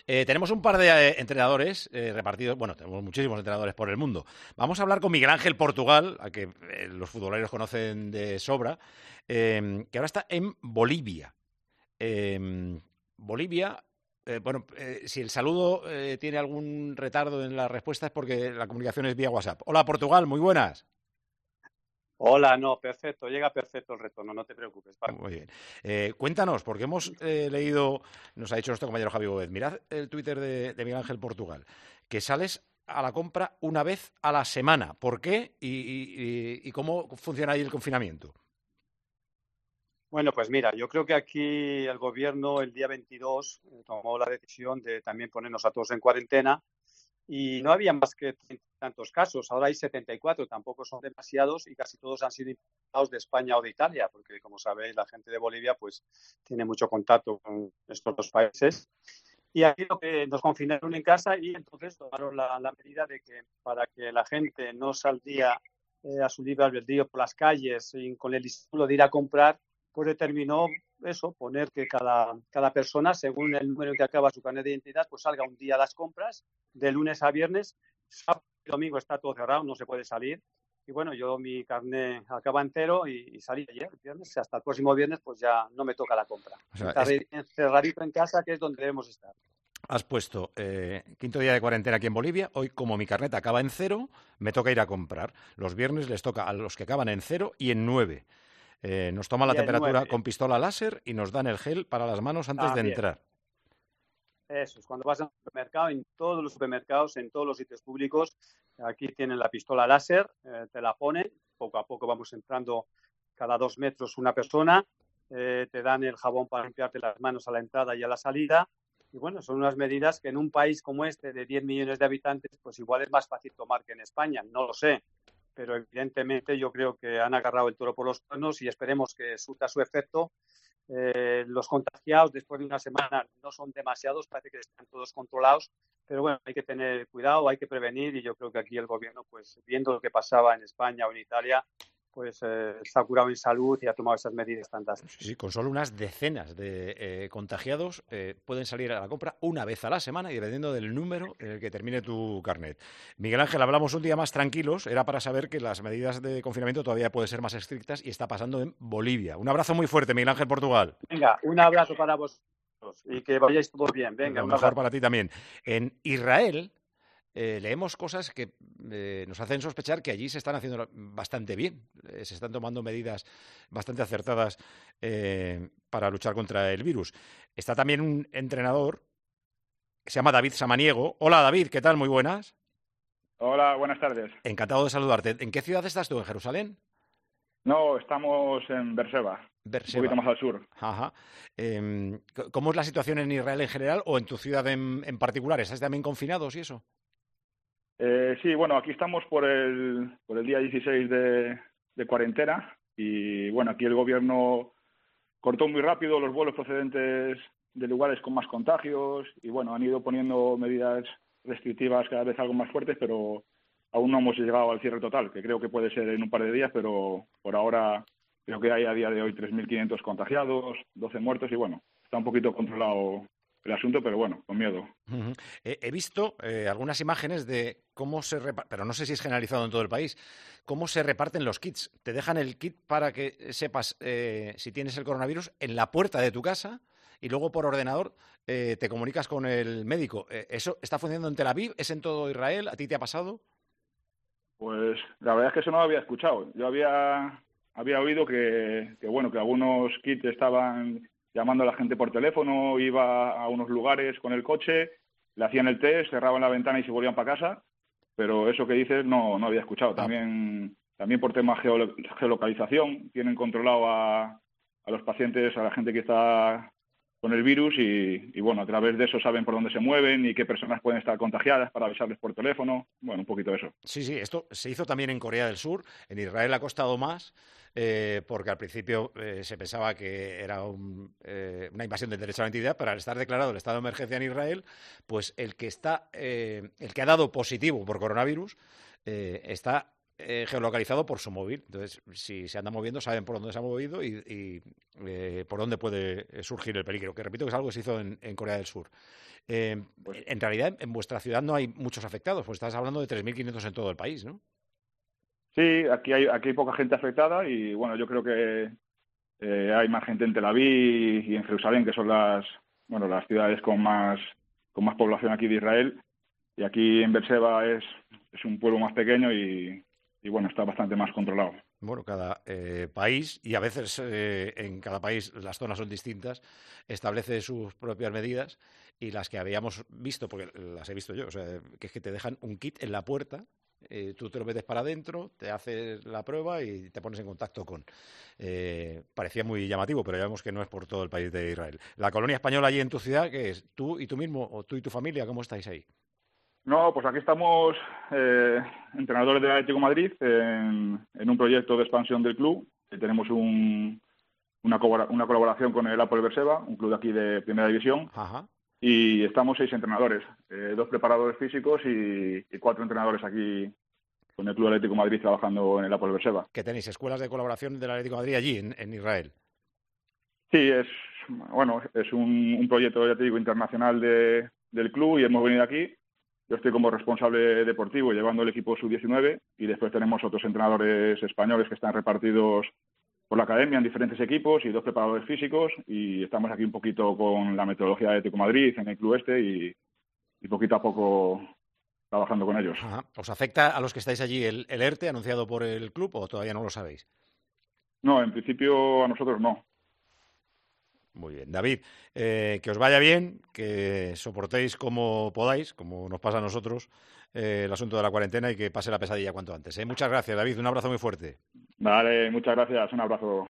Tenemos un par de entrenadores repartidos, bueno, tenemos muchísimos entrenadores por el mundo. Vamos a hablar con Miguel Ángel Portugal, a que los futboleros conocen de sobra, que ahora está en Bolivia. Bolivia, si el saludo tiene algún retardo en la respuesta es porque la comunicación es vía WhatsApp. Hola, Portugal, muy buenas. Hola, no, perfecto, llega perfecto el retorno, no te preocupes, Paco. Muy bien. Cuéntanos, porque hemos leído, nos ha dicho nuestro compañero Javi Gómez, mirad el Twitter de Miguel Ángel Portugal, que sales a la compra una vez a la semana. ¿Por qué? ¿Y cómo funciona ahí el confinamiento? Bueno, pues mira, yo creo que aquí el gobierno el día 22 tomó la decisión de también ponernos a todos en cuarentena y no había más que tantos casos. Ahora hay 74, tampoco son demasiados y casi todos han sido importados de España o de Italia, porque como sabéis, la gente de Bolivia pues tiene mucho contacto con estos dos países. Y aquí lo que nos confinaron en casa y entonces tomaron la medida de que para que la gente no saldría a su libre albedrío por las calles con el estímulo de ir a comprar, pues determinó eso, poner que cada persona, según el número en que acaba su carnet de identidad, pues salga un día a las compras, de lunes a viernes. Sábado y domingo está todo cerrado, no se puede salir. Y bueno, yo mi carnet acaba entero y salí ayer, viernes, hasta el próximo viernes pues ya no me toca la compra. O sea, Estar encerradito en casa, que es donde debemos estar. has puesto quinto día de cuarentena aquí en Bolivia. Hoy, como mi carnet acaba en 0, me toca ir a comprar. Los viernes les toca a los que acaban en 0 y en 9. Nos toman la Y el temperatura 9 con pistola láser y nos dan el gel para las manos antes de también. entrar. Eso es, cuando vas al supermercado, en todos los supermercados, en todos los sitios públicos, aquí tienen la pistola láser, te la ponen, poco a poco vamos entrando cada 2 metros una persona, te dan el jabón para limpiarte las manos a la entrada y a la salida. Y bueno, son unas medidas que en un país como este, de 10 millones de habitantes, pues igual es más fácil tomar que en España, no lo sé. Pero evidentemente yo creo que han agarrado el toro por los cuernos y esperemos que surta su efecto. Los contagiados después de una semana no son demasiados, parece que están todos controlados, pero bueno, hay que tener cuidado, hay que prevenir y yo creo que aquí el gobierno, pues viendo lo que pasaba en España o en Italia, pues se ha curado en salud y ha tomado esas medidas tan drásticas. Sí, con solo unas decenas de contagiados pueden salir a la compra una vez a la semana y dependiendo del número en el que termine tu carnet. Miguel Ángel, hablamos un día más tranquilos. Era para saber que las medidas de confinamiento todavía pueden ser más estrictas y está pasando en Bolivia. Un abrazo muy fuerte, Miguel Ángel Portugal. Venga, un abrazo para vosotros y que vayáis todos bien. Venga, Lo un mejor abrazo. para ti también. En Israel leemos cosas que nos hacen sospechar que allí se están haciendo bastante bien. Se están tomando medidas bastante acertadas para luchar contra el virus. Está también un entrenador que se llama David Samaniego. Hola, David, ¿qué tal? Muy buenas. Hola, buenas tardes. Encantado de saludarte. ¿En qué ciudad estás tú? ¿En Jerusalén? No, estamos en Beerseba, un Beerseba. poquito más al sur. Ajá. ¿Cómo es la situación en Israel en general o en tu ciudad en particular? ¿Estás también confinados y eso? Sí, bueno, aquí estamos por el día 16 de cuarentena y bueno, aquí el gobierno cortó muy rápido los vuelos procedentes de lugares con más contagios y bueno, han ido poniendo medidas restrictivas cada vez algo más fuertes, pero aún no hemos llegado al cierre total, que creo que puede ser en un par de días, pero por ahora creo que hay a día de hoy 3.500 contagiados, 12 muertos y bueno, está un poquito controlado el asunto, pero bueno, con miedo. Uh-huh. He visto algunas imágenes de cómo se reparten, pero no sé si es generalizado en todo el país, cómo se reparten los kits. Te dejan el kit para que sepas si tienes el coronavirus en la puerta de tu casa y luego por ordenador te comunicas con el médico. ¿Eso está funcionando en Tel Aviv? ¿Es en todo Israel? ¿A ti te ha pasado? Pues la verdad es que eso no lo había escuchado. Yo había oído que bueno, que algunos kits estaban llamando a la gente por teléfono, iba a unos lugares con el coche, le hacían el test, cerraban la ventana y se volvían para casa, pero eso que dices no había escuchado. También por tema geolocalización, tienen controlado a los pacientes, a la gente que está con el virus y bueno, a través de eso saben por dónde se mueven y qué personas pueden estar contagiadas para avisarles por teléfono. Bueno, un poquito eso. Sí, esto se hizo también en Corea del Sur. En Israel ha costado más porque al principio se pensaba que era una invasión del derecho a la identidad, pero al estar declarado el estado de emergencia en Israel, pues el que ha dado positivo por coronavirus está geolocalizado por su móvil. Entonces, si se anda moviendo, saben por dónde se ha movido y por dónde puede surgir el peligro, que repito que es algo que se hizo en Corea del Sur. Pues En realidad, en vuestra ciudad no hay muchos afectados, pues estás hablando de 3.500 en todo el país, ¿no? sí, aquí hay poca gente afectada y bueno, yo creo que hay más gente en Tel Aviv y en Jerusalén, que son las ciudades con más población aquí de Israel. Y aquí en Beerseba es un pueblo más pequeño y bueno, está bastante más controlado. Bueno, cada país, y a veces en cada país las zonas son distintas, establece sus propias medidas y las que habíamos visto, porque las he visto yo, o sea, que es que te dejan un kit en la puerta, tú te lo metes para adentro, te haces la prueba y te pones en contacto con. Parecía muy llamativo, pero ya vemos que no es por todo el país de Israel. La colonia española allí en tu ciudad, ¿qué es? ¿Tú y tú mismo, o tú y tu familia, cómo estáis ahí? No, pues aquí estamos entrenadores del Atlético de Madrid en un proyecto de expansión del club. Tenemos una colaboración con el Hapoel Beerseba, un club de aquí de primera división, Ajá. y estamos 6 entrenadores, 2 preparadores físicos y 4 entrenadores aquí con el Club Atlético de Madrid trabajando en el Hapoel Beerseba. ¿Que tenéis escuelas de colaboración del Atlético de Madrid allí, en Israel? Sí, es un proyecto, ya te digo, internacional del club y hemos venido aquí. Yo estoy como responsable deportivo llevando el equipo sub-19 y después tenemos otros entrenadores españoles que están repartidos por la academia en diferentes equipos y 2 preparadores físicos y estamos aquí un poquito con la metodología de Atlético de Madrid en el club y poquito a poco trabajando con ellos. Ajá. ¿Os afecta a los que estáis allí el ERTE anunciado por el club o todavía no lo sabéis? No, en principio a nosotros no. Muy bien. David, que os vaya bien, que soportéis como podáis, como nos pasa a nosotros, el asunto de la cuarentena y que pase la pesadilla cuanto antes. Muchas gracias, David. Un abrazo muy fuerte. Vale, muchas gracias. Un abrazo.